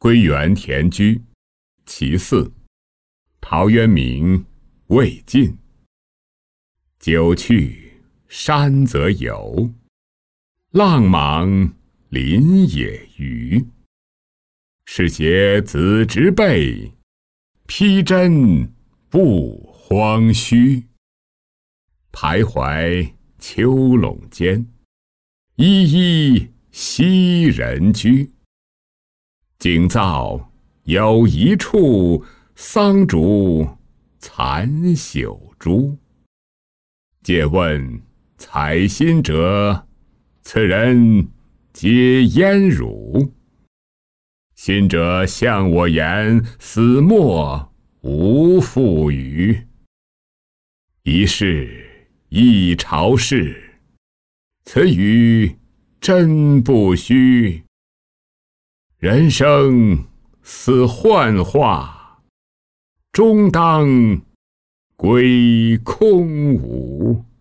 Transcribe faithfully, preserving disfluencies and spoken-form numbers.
归园田居。其四，陶渊明未尽。久去山则有，浪莽林野余。是携子侄辈，披针不荒墟。徘徊丘垄间，依依昔人居。今造有一处，桑竹残朽株。借问采薪者，此人皆焉汝？薪者向我言，死没无复语。一世一朝事，此语真不虚。人生似幻化，终当归空无。